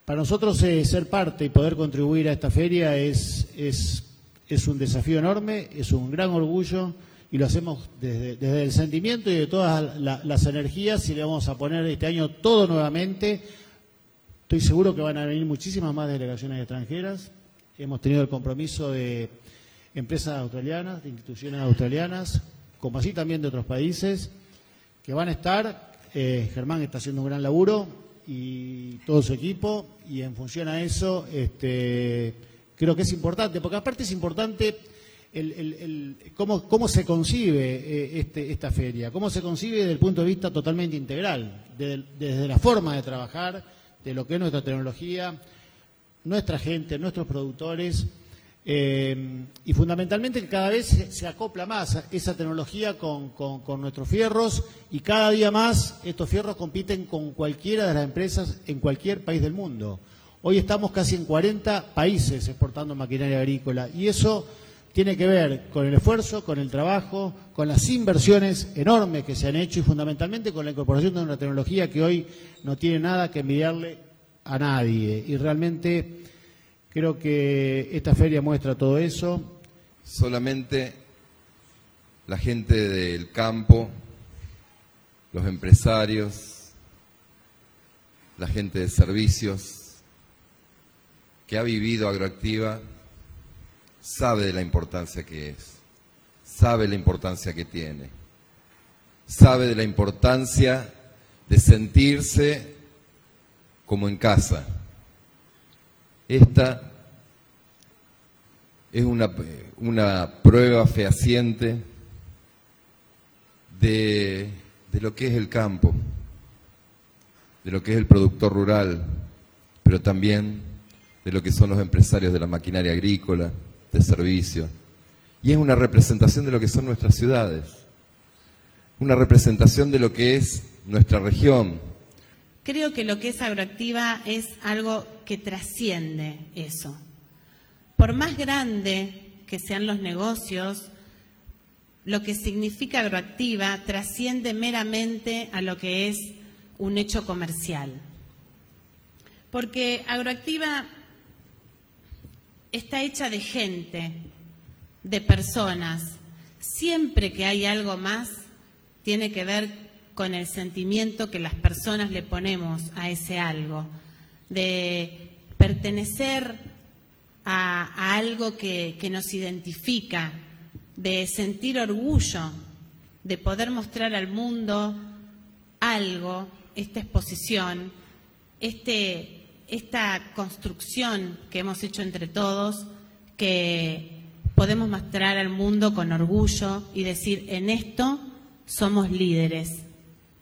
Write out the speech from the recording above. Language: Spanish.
Para nosotros ser parte y poder contribuir a esta feria es un desafío enorme, es un gran orgullo y lo hacemos desde el sentimiento y de todas las energías, y le vamos a poner este año todo nuevamente. Estoy seguro que van a venir muchísimas más delegaciones extranjeras. Hemos tenido el compromiso de empresas australianas, de instituciones australianas, como así también de otros países, que van a estar. Germán está haciendo un gran laburo y todo su equipo, y en función a eso creo que es importante, porque aparte es importante cómo se concibe esta feria, cómo se concibe desde el punto de vista totalmente integral, desde la forma de trabajar, de lo que es nuestra tecnología, nuestra gente, nuestros productores, y fundamentalmente que cada vez se acopla más esa tecnología con nuestros fierros, y cada día más estos fierros compiten con cualquiera de las empresas en cualquier país del mundo. Hoy estamos casi en 40 países exportando maquinaria agrícola, y eso tiene que ver con el esfuerzo, con el trabajo, con las inversiones enormes que se han hecho y fundamentalmente con la incorporación de una tecnología que hoy no tiene nada que envidiarle a nadie. Y realmente creo que esta feria muestra todo eso. Solamente la gente del campo, los empresarios, la gente de servicios que ha vivido Agroactiva sabe de la importancia que es, sabe la importancia que tiene, sabe de la importancia de sentirse como en casa. Esta es una prueba fehaciente de lo que es el campo, de lo que es el productor rural, pero también de lo que son los empresarios de la maquinaria agrícola, de servicio. Y es una representación de lo que son nuestras ciudades, una representación de lo que es nuestra región. Creo que lo que es Agroactiva es algo que trasciende eso. Por más grande que sean los negocios, lo que significa Agroactiva trasciende meramente a lo que es un hecho comercial. Porque Agroactiva está hecha de gente, de personas. Siempre que hay algo más, tiene que ver con el sentimiento que las personas le ponemos a ese algo, de pertenecer a algo que nos identifica, de sentir orgullo, de poder mostrar al mundo algo, esta exposición, esta construcción que hemos hecho entre todos, que podemos mostrar al mundo con orgullo y decir, en esto somos líderes.